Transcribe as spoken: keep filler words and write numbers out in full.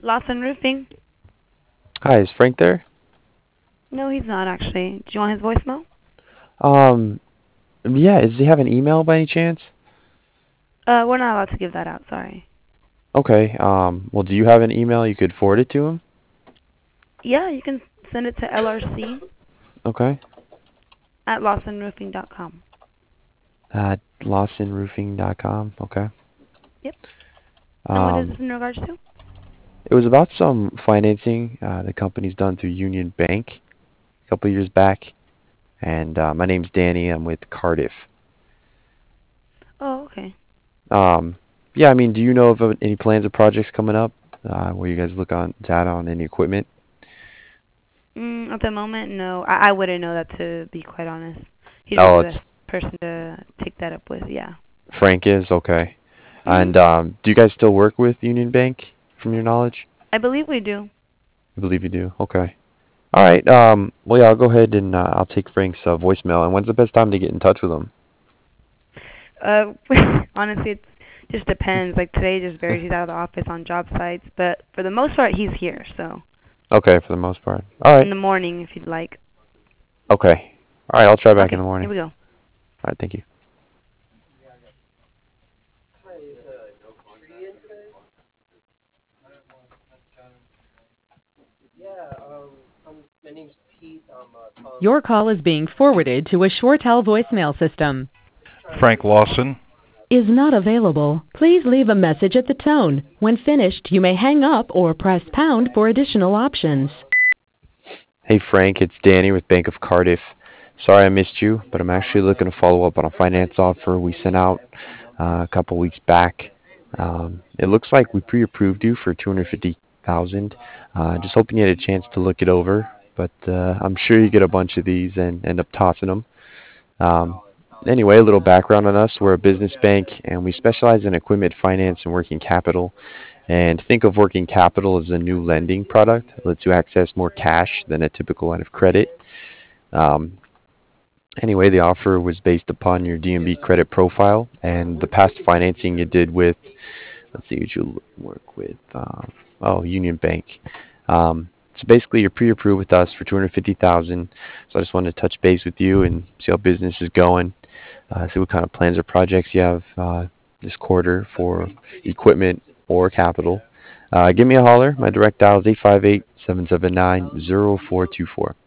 Lawson Roofing. Hi, is Frank there? No, he's not actually. Do you want his voicemail? Um, yeah, does he have an email by any chance? Uh, we're not allowed to give that out. Sorry. Okay, um, well, do you have an email you could forward it to him? Yeah, you can send it to L R C Okay. at lawson roofing dot com. At lawson roofing dot com, okay. Yep. And what is this Um, in regards to? it was about some financing uh, the company's done through Union Bank a couple of years back, and uh, my name's Danny. I'm with Cardiff. Oh, okay. Um, yeah, I mean, do you know of uh, any plans or projects coming up uh, where you guys look on data on any equipment? Mm, at the moment, no. I, I wouldn't know that, to be quite honest. He'd be Oh, the it's best person to take that up with, yeah. Frank is okay. Mhm. And um, do you guys still work with Union Bank, from your knowledge? I believe we do. I believe you do. Okay. All right. Um, well, yeah, I'll go ahead and uh, I'll take Frank's uh, voicemail. And when's the best time to get in touch with him? Uh, honestly, it just depends. Like today, just varies. He's out of the office on job sites, but for the most part, he's here. So Okay, for the most part. All in right. the morning, if you'd like. Okay. All right, I'll try back in Okay, the here morning. we go. All right, thank you. Your call is being forwarded to a ShoreTel voicemail system. Frank Lawson. Is not available. Please leave a message at the tone. When finished, you may hang up or press pound for additional options. Hey, Frank, it's Danny with Bank of Cardiff. Sorry I missed you, but I'm actually looking to follow up on a finance offer we sent out uh, a couple weeks back. Um, it looks like we pre-approved you for two hundred fifty thousand dollars. Uh, just hoping you had a chance to look it over, but uh, I'm sure you get a bunch of these and end up tossing them. Um, anyway, a little background on us. We're a business bank, and we specialize in equipment finance and working capital. And think of working capital as a new lending product that lets you access more cash than a typical line of credit. Um, anyway, the offer was based upon your D N B credit profile and the past financing you did with, let's see, what you work with, um, oh, Union Bank. Um, so basically, you're pre-approved with us for two hundred fifty thousand dollars. So I just wanted to touch base with you and see how business is going, uh, see what kind of plans or projects you have uh, this quarter for equipment or capital. Uh, give me a holler. My direct dial is eight five eight, seven seven nine, zero four two four.